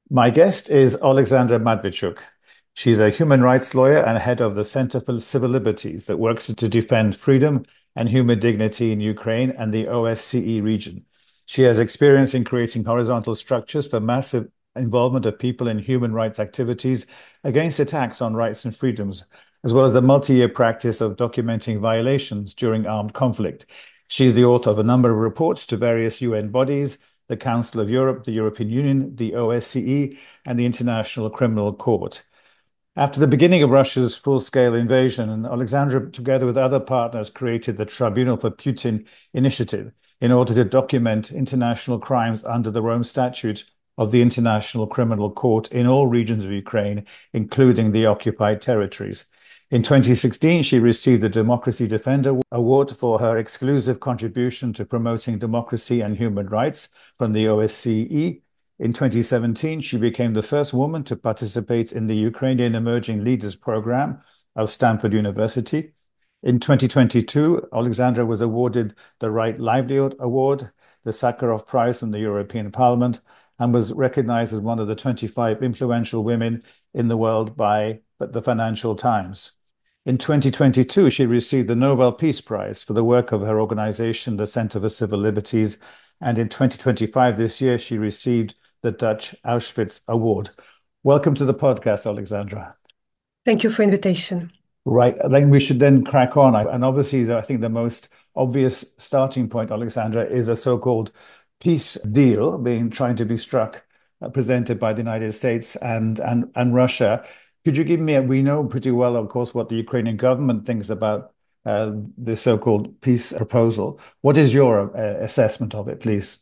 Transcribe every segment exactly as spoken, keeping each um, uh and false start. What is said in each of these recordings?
My guest is Alexandra Matvichuk. She's a human rights lawyer and head of the Center for Civil Liberties that works to defend freedom and human dignity in Ukraine and the O S C E region. She has experience in creating horizontal structures for massive involvement of people in human rights activities against attacks on rights and freedoms, as well as the multi-year practice of documenting violations during armed conflict. She's the author of a number of reports to various U N bodies, the Council of Europe, the European Union, the O S C E, and the International Criminal Court. After the beginning of Russia's full-scale invasion, Alexandra, together with other partners, created the Tribunal for Putin initiative in order to document international crimes under the Rome Statute of the International Criminal Court in all regions of Ukraine, including the occupied territories. In twenty sixteen, she received the Democracy Defender Award for her exclusive contribution to promoting democracy and human rights from the O S C E. In twenty seventeen, she became the first woman to participate in the Ukrainian Emerging Leaders Program of Stanford University. In twenty twenty-two, Alexandra was awarded the Right Livelihood Award, the Sakharov Prize from the European Parliament, and was recognized as one of the twenty-five influential women in the world by the Financial Times. In twenty twenty-two, she received the Nobel Peace Prize for the work of her organization, the Center for Civil Liberties. And in twenty twenty-five, this year, she received the Dutch Auschwitz Award. Welcome to the podcast, Alexandra. Thank you for the invitation. Right. I think we should then crack on. And obviously, I think the most obvious starting point, Alexandra, is a so-called peace deal being trying to be struck, uh, presented by the United States and, and, and Russia. Could you give me, a, we know pretty well, of course, what the Ukrainian government thinks about uh, the so-called peace proposal. What is your uh, assessment of it, please?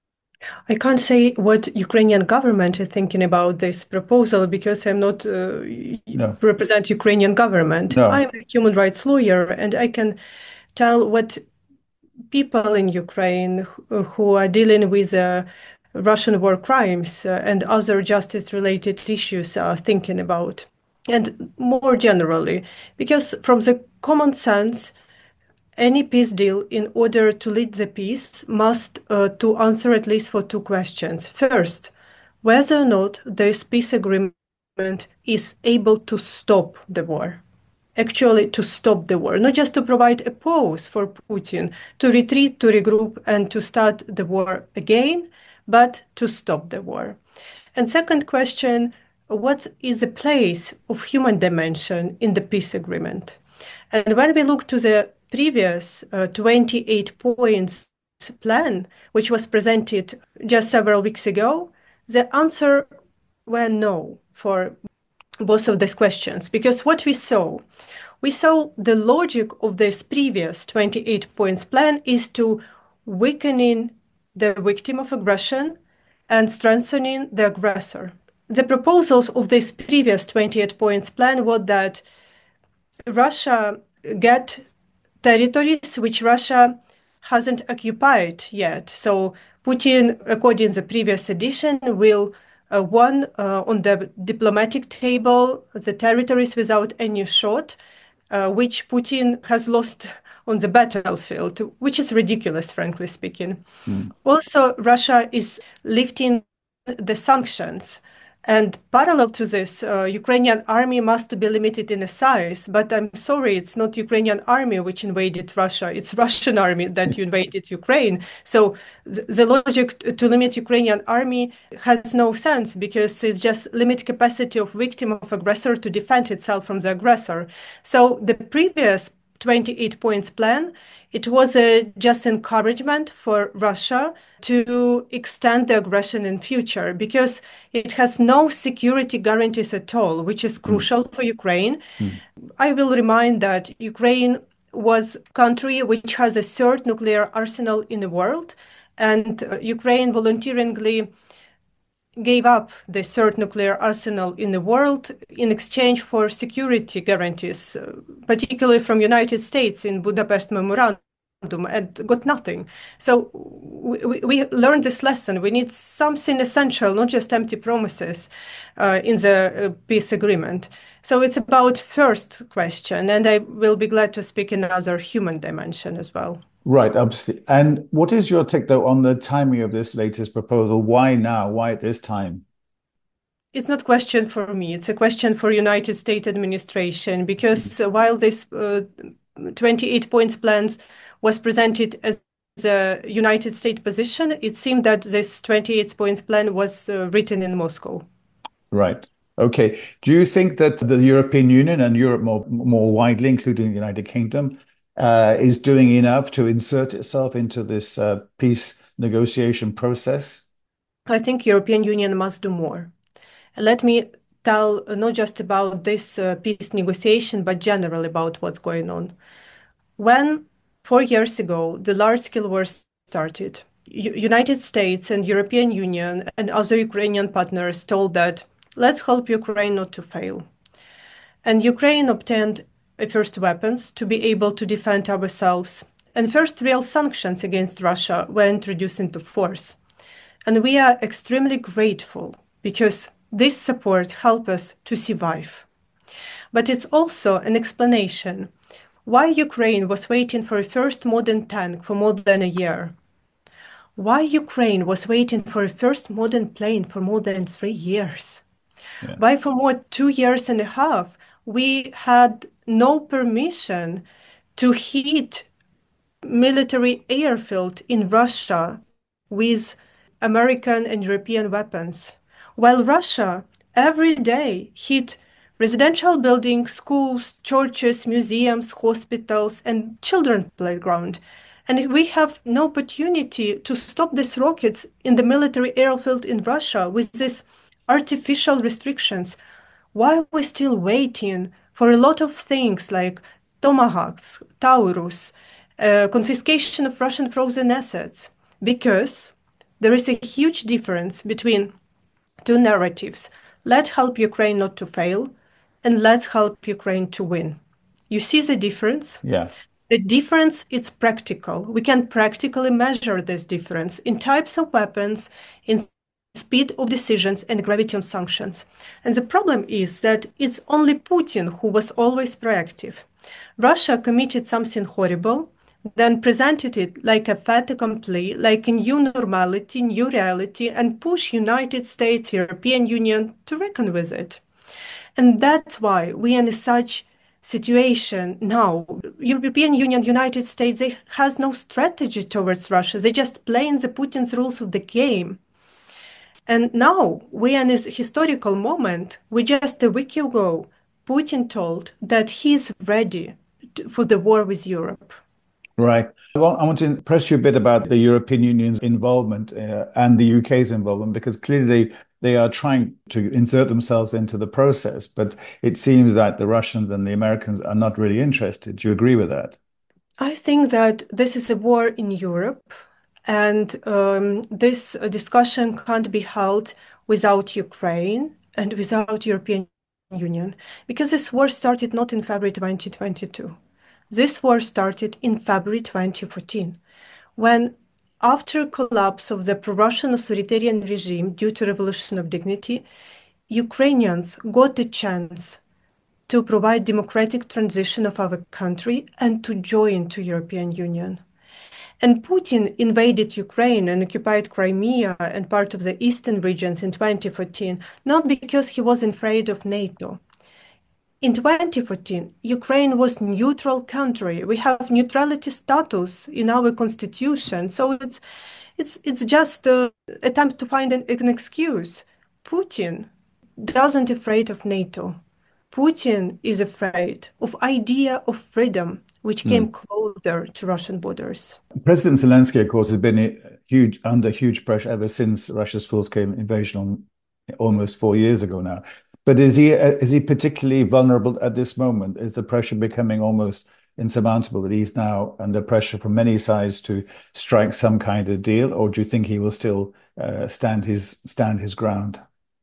I can't say what Ukrainian government is thinking about this proposal because I'm not uh, no. represent Ukrainian government. No. I'm a human rights lawyer, and I can tell what people in Ukraine who, who are dealing with uh, Russian war crimes uh, and other justice-related issues are thinking about, and more generally, because from the common sense, any peace deal, in order to lead the peace, must uh, to answer at least for two questions. First, whether or not this peace agreement is able to stop the war. Actually, to stop the war, not just to provide a pause for Putin to retreat, to regroup, and to start the war again, but to stop the war. And second question, what is the place of human dimension in the peace agreement? And when we look to the previous uh, twenty-eight points plan, which was presented just several weeks ago, the answer were no for both of these questions. Because what we saw, we saw the logic of this previous twenty-eight points plan is to weakening the victim of aggression and strengthening the aggressor. The proposals of this previous twenty-eight points plan were that Russia get territories which Russia hasn't occupied yet. So Putin, according to the previous edition, will uh, won uh, on the diplomatic table the territories without any shot, uh, which Putin has lost on the battlefield, which is ridiculous, frankly speaking. Mm. Also, Russia is lifting the sanctions. And parallel to this, uh, Ukrainian army must be limited in the size. But I'm sorry, it's not Ukrainian army which invaded Russia. It's Russian army that invaded Ukraine. So th- the logic t- to limit Ukrainian army has no sense because it's just limit capacity of victim of aggressor to defend itself from the aggressor. So the previous twenty-eight points plan, it was a just encouragement for Russia to extend the aggression in future because it has no security guarantees at all, which is crucial mm. for Ukraine. Mm. I will remind that Ukraine was a country which has a third nuclear arsenal in the world, and uh, Ukraine voluntarily gave up the third nuclear arsenal in the world in exchange for security guarantees, uh, particularly from United States in Budapest Memorandum, and got nothing. So we, we learned this lesson. We need something essential, not just empty promises uh, in the uh, peace agreement. So it's about first question, and I will be glad to speak in another human dimension as well. Right, absolutely. And what is your take, though, on the timing of this latest proposal? Why now? Why at this time? it's not a question for me. It's a question for United States administration because uh, while this uh, twenty-eight points plan was presented as the United States position, it seemed that this twenty-eight points plan was uh, written in Moscow. Right. Okay. Do you think that the European Union and Europe more more widely, including the United Kingdom, uh, is doing enough to insert itself into this uh, peace negotiation process? I think European Union must do more. Let me tell uh, not just about this uh, peace negotiation, but generally about what's going on. When four years ago the large-scale war started, U United States and European Union and other Ukrainian partners told that let's help Ukraine not to fail. And Ukraine obtained first weapons to be able to defend ourselves. And first real sanctions against Russia were introduced into force. And we are extremely grateful because this support helped us to survive. But it's also an explanation why Ukraine was waiting for a first modern tank for more than a year. Why Ukraine was waiting for a first modern plane for more than three years. Yeah. Why for more two years and a half we had no permission to hit military airfield in Russia with American and European weapons, while Russia every day hit residential buildings, schools, churches, museums, hospitals, and children's playground. And we have no opportunity to stop these rockets in the military airfield in Russia with these artificial restrictions. Why are we still waiting for a lot of things like Tomahawks, Taurus, uh, confiscation of Russian frozen assets? Because there is a huge difference between two narratives. Let's help Ukraine not to fail, and let's help Ukraine to win. You see the difference? Yeah. The difference is practical. We can practically measure this difference in types of weapons, in speed of decisions, and gravity of sanctions. And the problem is that it's only Putin who was always proactive. Russia committed something horrible, then presented it like a fait accompli, like a new normality, new reality, and push United States, European Union to reckon with it. And that's why we are in such situation now. European Union, United States, they has no strategy towards Russia. They just playing the Putin's rules of the game. And now we are in this historical moment. We just a week ago, Putin told that he's ready to, for the war with Europe. Right. Well, I want to press you a bit about the European Union's involvement uh, and the U K's involvement, because clearly they, they are trying to insert themselves into the process, but it seems that the Russians and the Americans are not really interested. Do you agree with that? I think that this is a war in Europe, and um, this discussion can't be held without Ukraine and without European Union, because this war started not in February twenty twenty-two. This war started in February twenty fourteen, when, after collapse of the pro-Russian authoritarian regime due to Revolution of Dignity, Ukrainians got a chance to provide democratic transition of our country and to join to European Union. And Putin invaded Ukraine and occupied Crimea and part of the eastern regions in twenty fourteen, not because he was afraid of NATO. In twenty fourteen, Ukraine was neutral country. We have neutrality status in our constitution. So it's it's it's just an attempt to find an, an excuse. Putin doesn't afraid of NATO. Putin is afraid of idea of freedom, which came mm. closer to Russian borders. President Zelensky, of course, has been huge under huge pressure ever since Russia's full-scale invasion on almost four years ago now. But is he is he particularly vulnerable at this moment? Is the pressure becoming almost insurmountable that he's now under pressure from many sides to strike some kind of deal, or do you think he will still uh, stand his stand his ground?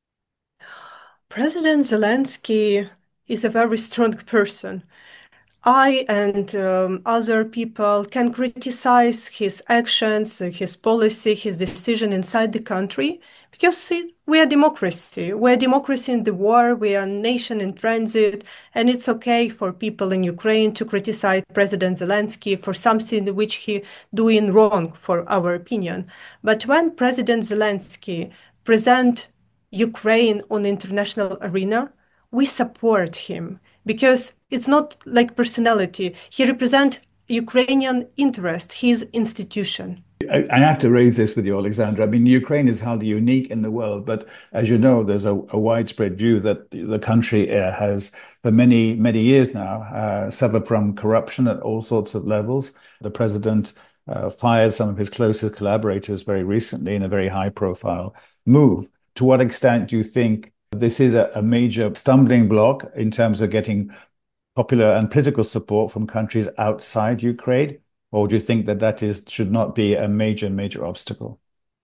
President Zelensky is a very strong person. I and um, other people can criticize his actions, his policy, his decision inside the country, because we are democracy. We are democracy in the war. We are a nation in transit, and it's okay for people in Ukraine to criticize President Zelensky for something which he doing wrong, for our opinion. But when President Zelensky present Ukraine on the international arena, we support him because it's not like personality. He represents Ukrainian interest, his institution. I, I have to raise this with you, Alexandra. I mean, Ukraine is hardly unique in the world, but as you know, there's a, a widespread view that the country uh, has, for many, many years now, uh, suffered from corruption at all sorts of levels. The president uh, fired some of his closest collaborators very recently in a very high-profile move. To what extent do you think this is a, a major stumbling block in terms of getting popular and political support from countries outside Ukraine? Or do you think that that is should not be a major, major obstacle?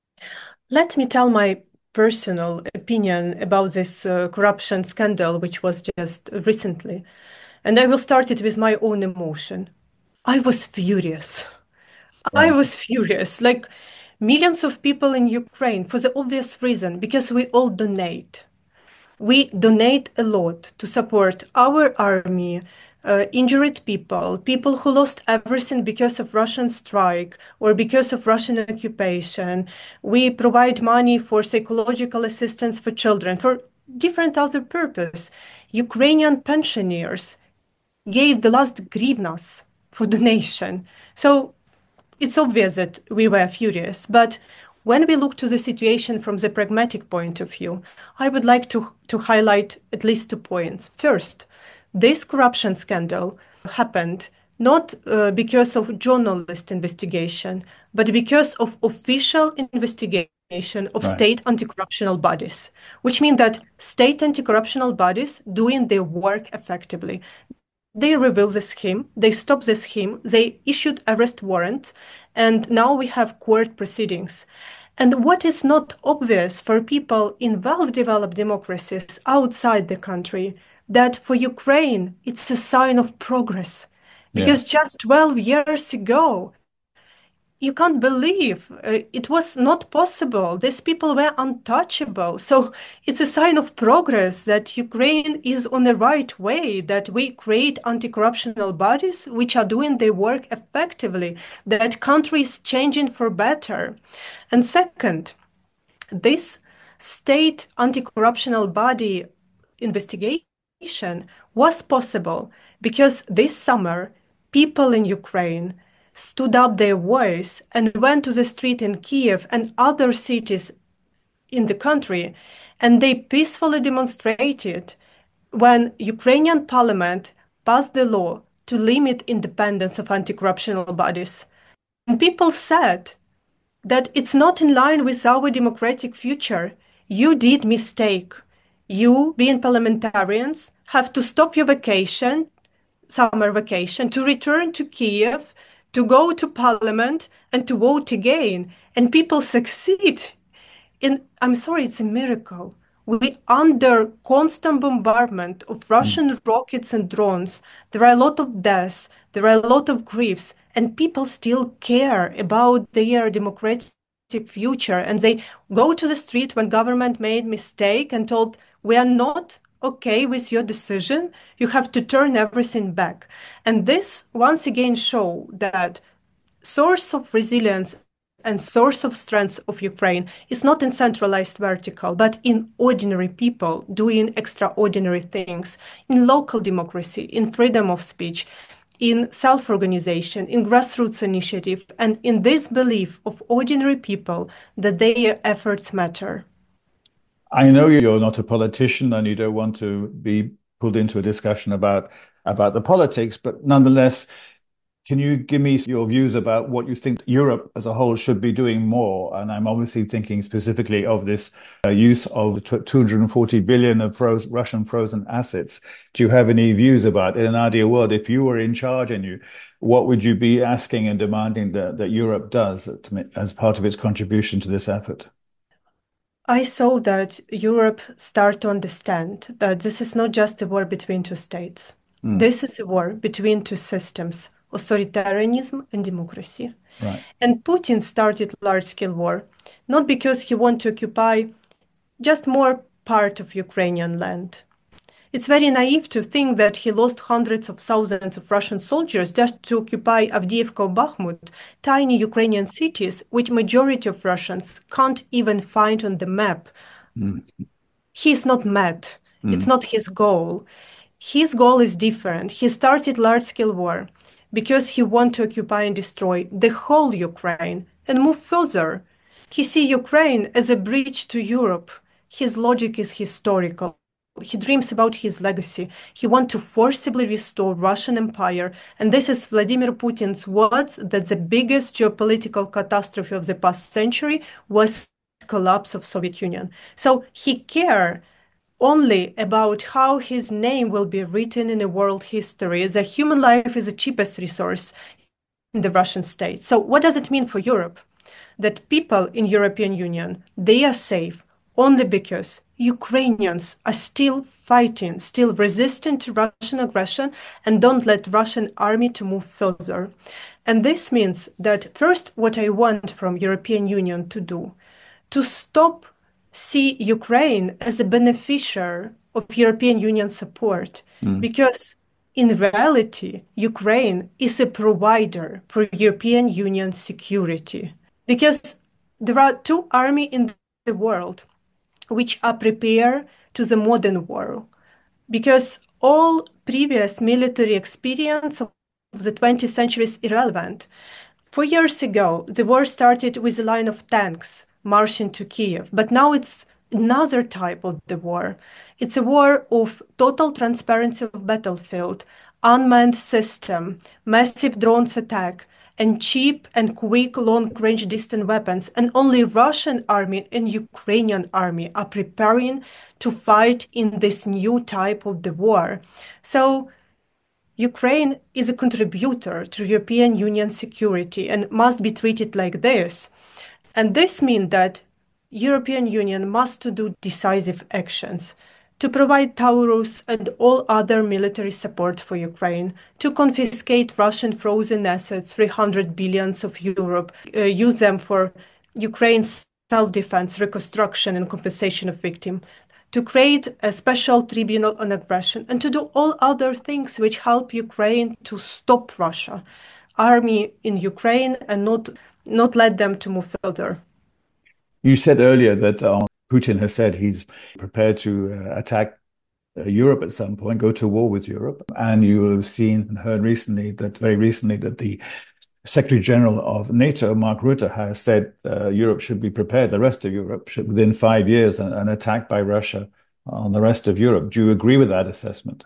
Let me tell my personal opinion about this uh, corruption scandal, which was just recently. And I will start it with my own emotion. I was furious. I Right. was furious. Like millions of people in Ukraine, for the obvious reason, because we all donate. We donate a lot to support our army, uh, injured people, people who lost everything because of Russian strike or because of Russian occupation. We provide money for psychological assistance for children, for different other purpose. Ukrainian pensioners gave the last grivnas for donation. So it's obvious that we were furious, but when we look to the situation from the pragmatic point of view, I would like to, to highlight at least two points. First, this corruption scandal happened not uh, because of journalist investigation, but because of official investigation of Right. state anti-corruptional bodies, which means that state anti-corruptional bodies doing their work effectively. They revealed the scheme, they stopped the scheme, they issued arrest warrant, and now we have court proceedings. And what is not obvious for people in well-developed democracies outside the country, that for Ukraine, it's a sign of progress. Yeah. Because just twelve years ago, you can't believe uh, it was not possible. These people were untouchable. So it's a sign of progress that Ukraine is on the right way, that we create anti-corruptional bodies which are doing their work effectively, that country is changing for better. And second, this state anti-corruptional body investigation was possible because this summer, people in Ukraine stood up their voice and went to the street in Kiev and other cities in the country, and they peacefully demonstrated when Ukrainian parliament passed the law to limit independence of anti-corruptional bodies. And people said that it's not in line with our democratic future. You did mistake. You, being parliamentarians, have to stop your vacation, summer vacation, to return to Kiev, to go to parliament and to vote again. And people succeed. And I'm sorry, it's a miracle. We under constant bombardment of Russian mm. rockets and drones. There are a lot of deaths, there are a lot of griefs, and people still care about their democratic future. And they go to the street when government made mistake and told, we are not okay with your decision. You have to turn everything back. And this once again show that source of resilience and source of strength of Ukraine is not in centralized vertical, but in ordinary people doing extraordinary things, in local democracy, in freedom of speech, in self-organization, in grassroots initiative, and in this belief of ordinary people that their efforts matter. I know you're not a politician and you don't want to be pulled into a discussion about, about the politics, but nonetheless, can you give me your views about what you think Europe as a whole should be doing more? And I'm obviously thinking specifically of this uh, use of two hundred forty billion of froze, Russian frozen assets. Do you have any views about, in an ideal world, if you were in charge and you, what would you be asking and demanding that, that Europe does to, as part of its contribution to this effort? I saw that Europe start to understand that this is not just a war between two states. Mm. This is a war between two systems, authoritarianism and democracy. Right. And Putin started large-scale war, not because he wanted to occupy just more part of Ukrainian land. It's very naive to think that he lost hundreds of thousands of Russian soldiers just to occupy Avdiivka or Bakhmut, tiny Ukrainian cities which majority of Russians can't even find on the map. Mm. he is not mad. It's Mm. not his goal. His goal is different. He started large-scale war because he wants to occupy and destroy the whole Ukraine and move further. He sees Ukraine as a bridge to Europe. His logic is historical. He dreams about his legacy. He wants to forcibly restore Russian Empire. And this is Vladimir Putin's words that the biggest geopolitical catastrophe of the past century was collapse of Soviet Union. So he cares only about how his name will be written in the world history. The human life is the cheapest resource in the Russian state. So what does it mean for Europe? That people in European Union, they are safe only because Ukrainians are still fighting, still resistant to Russian aggression and don't let Russian army to move further. And this means that first, what I want from European Union to do, to stop see Ukraine as a beneficiary of European Union support, Mm. because in reality, Ukraine is a provider for European Union security. Because there are two armies in the world which are prepared to the modern war. Because all previous military experience of the twentieth century is irrelevant. Four years ago, the war started with a line of tanks marching to Kiev, but now it's another type of the war. It's a war of total transparency of battlefield, unmanned system, massive drones attack, and cheap and quick long-range distant weapons. And only Russian army and Ukrainian army are preparing to fight in this new type of the war. So Ukraine is a contributor to European Union security and must be treated like this. And this means that European Union must do decisive actions to provide Taurus and all other military support for Ukraine, to confiscate Russian frozen assets, three hundred billions of euro, uh, use them for Ukraine's self-defense, reconstruction and compensation of victims, to create a special tribunal on aggression, and to do all other things which help Ukraine to stop Russia, army in Ukraine, and not, not let them to move further. You said earlier that um, Putin has said he's prepared to uh, attack uh, Europe at some point, go to war with Europe. And you will have seen and heard recently that very recently that the Secretary General of NATO, Mark Rutte, has said uh, Europe should be prepared, the rest of Europe should, within five years, an, an attack by Russia on the rest of Europe. Do you agree with that assessment?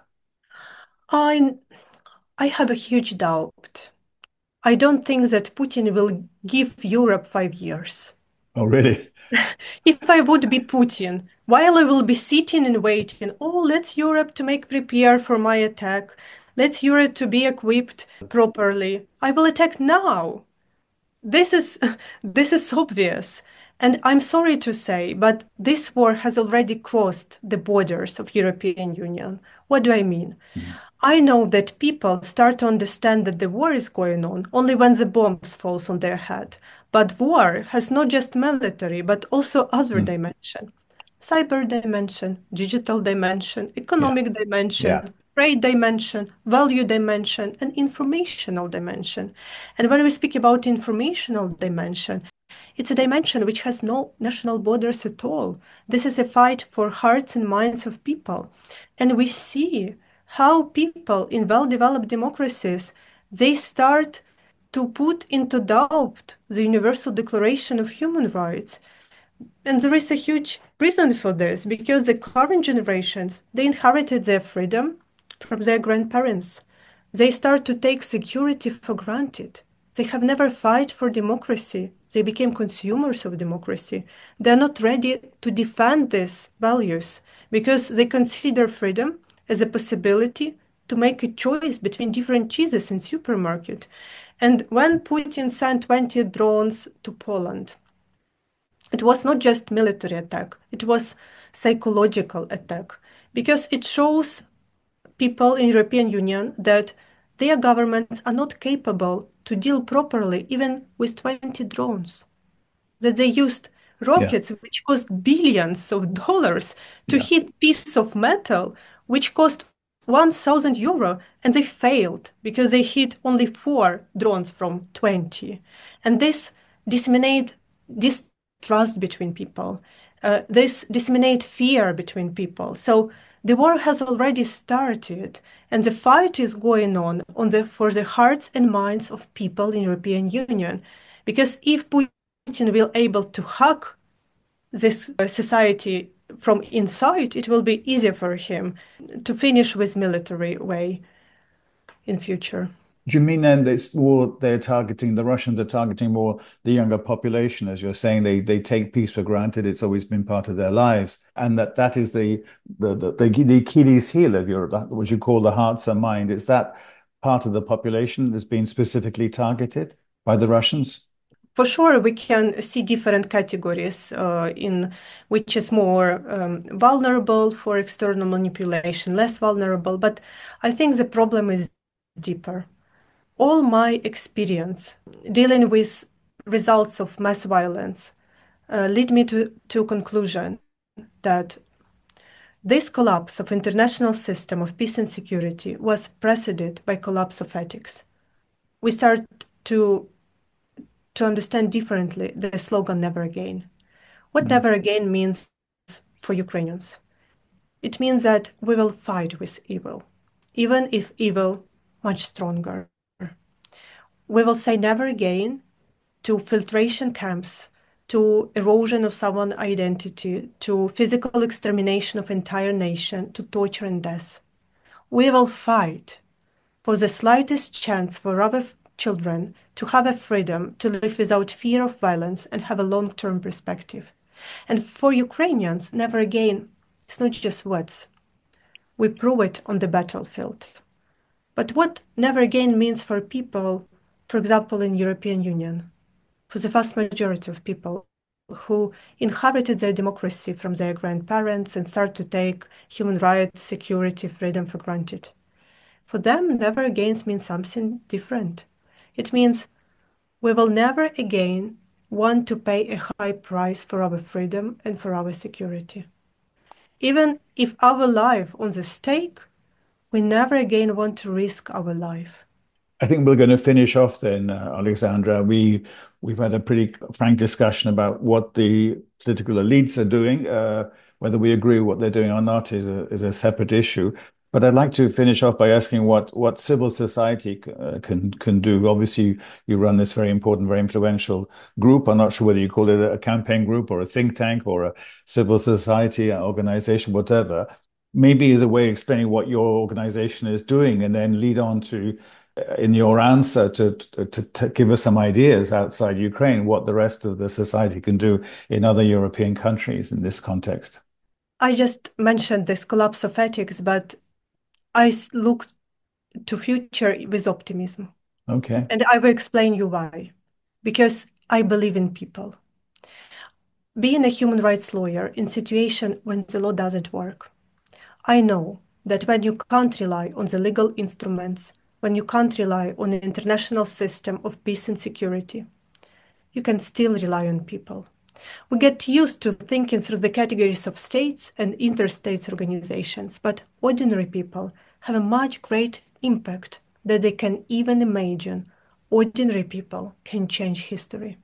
I, I have a huge doubt. I don't think that Putin will give Europe five years. Oh, really? If I would be Putin, while I will be sitting and waiting, oh, let's Europe to make prepare for my attack. Let's Europe to be equipped properly. I will attack now. This is this is obvious. And I'm sorry to say, but this war has already crossed the borders of European Union. What do I mean? Mm. I know that people start to understand that the war is going on only when the bombs falls on their head. But war has not just military, but also other Mm. dimension. Cyber dimension, digital dimension, Yeah. economic dimension, Yeah. trade dimension, value dimension, and informational dimension. And when we speak about informational dimension, it's a dimension which has no national borders at all. This is a fight for hearts and minds of people. And we see how people in well-developed democracies, they start to put into doubt the Universal Declaration of Human Rights. And there is a huge reason for this, because the current generations, they inherited their freedom from their grandparents. They start to take security for granted. They have never fought for democracy. They became consumers of democracy. They're not ready to defend these values because they consider freedom as a possibility to make a choice between different cheeses in supermarket. And when Putin sent twenty drones to Poland, it was not just military attack, it was psychological attack, because it shows people in European Union that their governments are not capable to deal properly even with twenty drones. That they used Yeah. rockets which cost billions of dollars to Yeah. hit piece of metal which cost one thousand euro, and they failed because they hit only four drones from twenty. And this disseminate this distrust between people. Uh, this disseminate fear between people. So the war has already started, and the fight is going on on the for the hearts and minds of people in European Union. Because if Putin will able to hack this uh, society from inside, it will be easier for him to finish with military way in future. Do you mean then it's more they're targeting, the Russians are targeting more the younger population, as you're saying, they they take peace for granted, it's always been part of their lives, and that that is the the the, the, the Achilles heel of Europe, what you call the hearts and mind. Is that part of the population that's been specifically targeted by the Russians? For sure, we can see different categories uh, in which is more um, vulnerable for external manipulation, less vulnerable. But I think the problem is deeper. All my experience dealing with results of mass violence uh, lead me to to conclusion that this collapse of international system of peace and security was preceded by collapse of ethics. We start to to understand differently the slogan never again. What Mm. never again means for Ukrainians. It means that we will fight with evil, even if evil much stronger. We will say never again to filtration camps, to erosion of someone's identity, to physical extermination of entire nation, to torture and death. We will fight for the slightest chance for our children to have a freedom to live without fear of violence and have a long-term perspective. And for Ukrainians, never again, it's not just words. We prove it on the battlefield. But what never again means for people, for example, in European Union, for the vast majority of people who inherited their democracy from their grandparents and start to take human rights, security, freedom for granted. For them, never again means something different. It means we will never again want to pay a high price for our freedom and for our security. Even if our life on the stake, we never again want to risk our life. I think we're going to finish off then, uh, Alexandra. We we've had a pretty frank discussion about what the political elites are doing. Uh, whether we agree with what they're doing or not is a is a separate issue. But I'd like to finish off by asking what what civil society uh, can can do. Obviously, you run this very important, very influential group. I'm not sure whether you call it a campaign group or a think tank or a civil society organization, whatever. Maybe as a way of explaining what your organization is doing, and then lead on to in your answer to, to, to give us some ideas outside Ukraine, what the rest of the society can do in other European countries in this context. I just mentioned this collapse of ethics, but I look to future with optimism. Okay. And I will explain you why. Because I believe in people. Being a human rights lawyer in situation when the law doesn't work, I know that when you can't rely on the legal instruments, when you can't rely on the international system of peace and security, you can still rely on people. We get used to thinking through the categories of states and interstate organizations, but ordinary people have a much great impact that they can even imagine. Ordinary people can change history.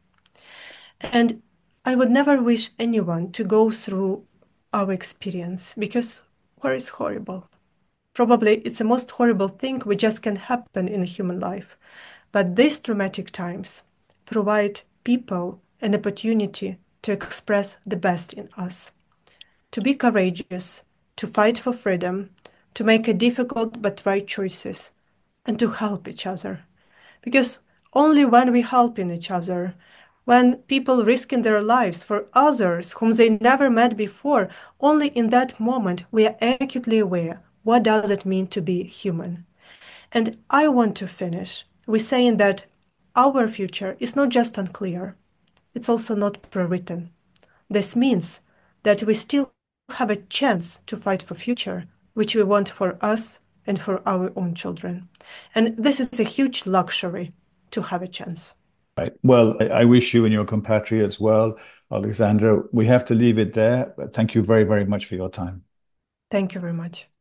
And I would never wish anyone to go through our experience because war is horrible. Probably it's the most horrible thing which just can happen in a human life. But these traumatic times provide people an opportunity to express the best in us, to be courageous, to fight for freedom, to make a difficult but right choices, and to help each other. Because only when we help in each other, when people risking their lives for others whom they never met before, only in that moment we are acutely aware what does it mean to be human. And I want to finish with saying that our future is not just unclear, it's also not pre-written. This means that we still have a chance to fight for future, which we want for us and for our own children. And this is a huge luxury to have a chance. Right. Well, I, I wish you and your compatriots well, Alexandra. We have to leave it there, but thank you very, very much for your time. Thank you very much.